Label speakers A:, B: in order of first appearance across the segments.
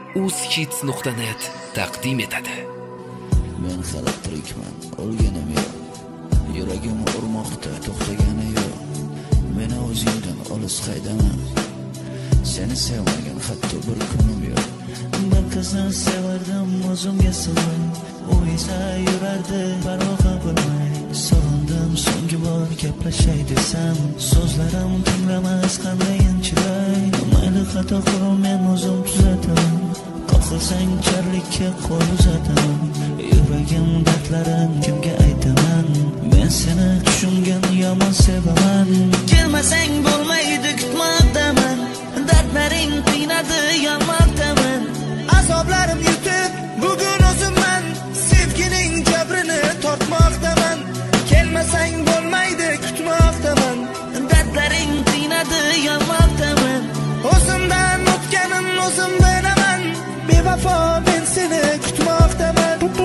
A: uzhits.net taqdim etadi.
B: Men hali tirikman, o'lganim yo'q. Yuragim urmoqda, to'xtagani yo'q. Meni o'zingdan olis qaydaman. Seni sevmagan hatto bir kunim yo'q. Bir qizni sevardim o'zimga sig'may, u esa yurardi parvoga bo'lmay. Sog'indim so'nggi bor gaplashay desam, so'zlarim tinglamas qandayin chilay. Mayli xato qilib men o'zim tuzataman, xohlasang charlikka qo'l uzataman. Yuragim dardlarin kimga aytaman, men seni tushungan yomon sevaman. Kelmasang bo'lmaydi kutmoqdaman, dardlaring qiynadi yonmoqdaman. Azoblarim yutib bugun o'zimman, sevgining jabrini tortmoqdaman. Kelmasang bo'lmaydi kutmoqdaman, dardlaring qiynadi yonmoqdaman. O'zimdan o'tganim o'zim bilaman, bevafo men seni kutmoqdaman.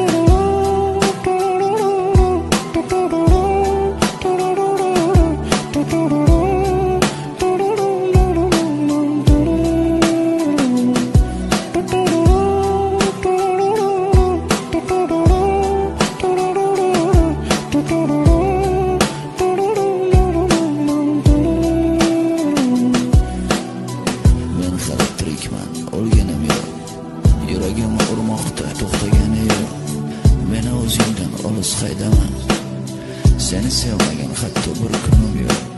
B: O'lganim yo'q. Yuragim urmoqda, to'xtagani yo'q. Meni o'zingdan olis qaydaman. Seni sevmagan hatto bir kunim yo'q.